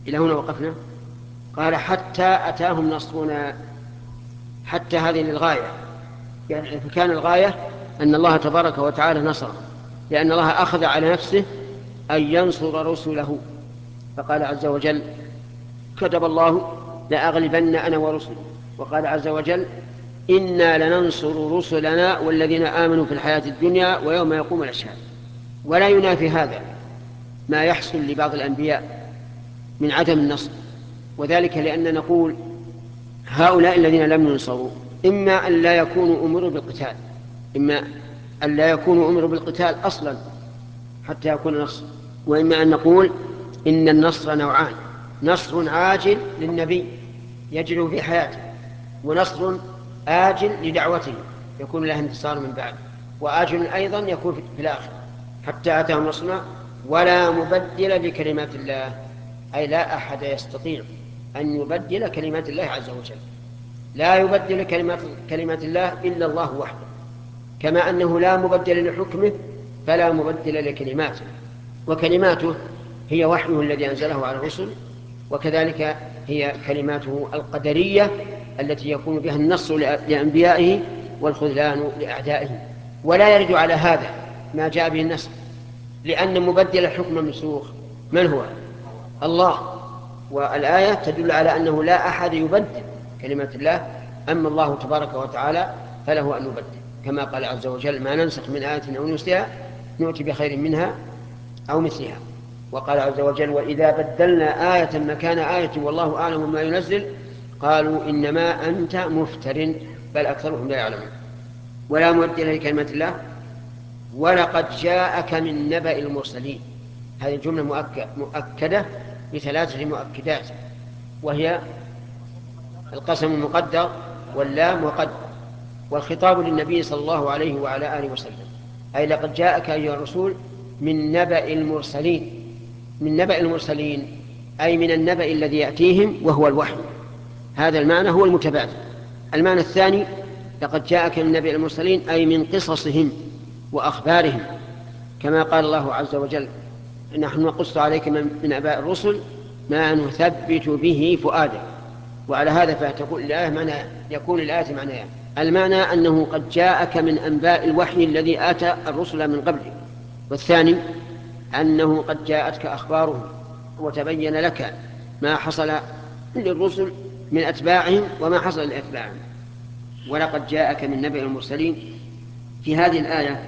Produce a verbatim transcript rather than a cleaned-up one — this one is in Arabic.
إلى هنا وقفنا. قال حتى أتاهم نصرنا، حتى هذه للغاية، يعني فكان الغاية أن الله تبارك وتعالى نصر، لأن الله أخذ على نفسه أن ينصر رسله، فقال عز وجل كتب الله لأغلبن أنا ورسلي، وقال عز وجل إنا لننصر رسلنا والذين آمنوا في الحياة الدنيا ويوم يقوم الأشهاد. ولا ينافي هذا ما يحصل لبعض الأنبياء من عدم النصر، وذلك لأن نقول هؤلاء الذين لم ينصروا إما أن لا يكونوا أمروا بالقتال، إما أن لا يكونوا أمروا بالقتال أصلا حتى يكون نصر، وإما أن نقول إن النصر نوعان: نصر عاجل للنبي يجري في حياته، ونصر آجل لدعوته يكون له انتصار من بعد، وآجل أيضا يكون في الآخر. حتى أتاهم نصرنا ولا مبدل لكلمات الله، أي لا أحد يستطيع أن يبدل كلمات الله عز وجل، لا يبدل كلمات, كلمات الله إلا الله وحده، كما أنه لا مبدل لحكمه فلا مبدل لكلماته، وكلماته هي وحيه الذي أنزله على الرسل، وكذلك هي كلماته القدرية التي يكون بها النصر لأنبيائه والخذلان لأعدائه. ولا يرد على هذا ما جاء به النصر، لأن مبدل الحكم المنسوخ من هو؟ الله، والآية تدل على أنه لا أحد يبدل كلمات الله، أما الله تبارك وتعالى فله أن يبدل، كما قال عز وجل ما ننسخ من آية أو ننسها نؤتي بخير منها أو مثلها. وقال عز وجل وإذا بدلنا آية مكان آية والله أعلم ما ينزل قالوا إنما أنت مفتر بل أكثرهم لا يعلمون. ولا مبدل لكلمات الله. ولقد جاءك من نبأ المرسلين، هذه جملة مؤكدة بثلاثة مؤكدات، وهي القسم المقدر واللام وقد، والخطاب للنبي صلى الله عليه وعلى آله وسلم، أي لقد جاءك أيها الرسول من نبأ المرسلين. من نبأ المرسلين أي من النبأ الذي يأتيهم وهو الوحي، هذا المعنى هو المتبادل. المعنى الثاني لقد جاءك من نبأ المرسلين أي من قصصهم وأخبارهم، كما قال الله عز وجل نحن نقص عليك من أنباء الرسل ما نثبت به فؤادك. وعلى هذا فتقول الآية معنى يكون الآية معنى يعني. المعنى أنه قد جاءك من أنباء الوحي الذي آتى الرسل من قبلك، والثاني أنه قد جاءتك أخبارهم وتبين لك ما حصل للرسل من أتباعهم وما حصل لأتباعهم. ولقد جاءك من نبأ المرسلين في هذه الآية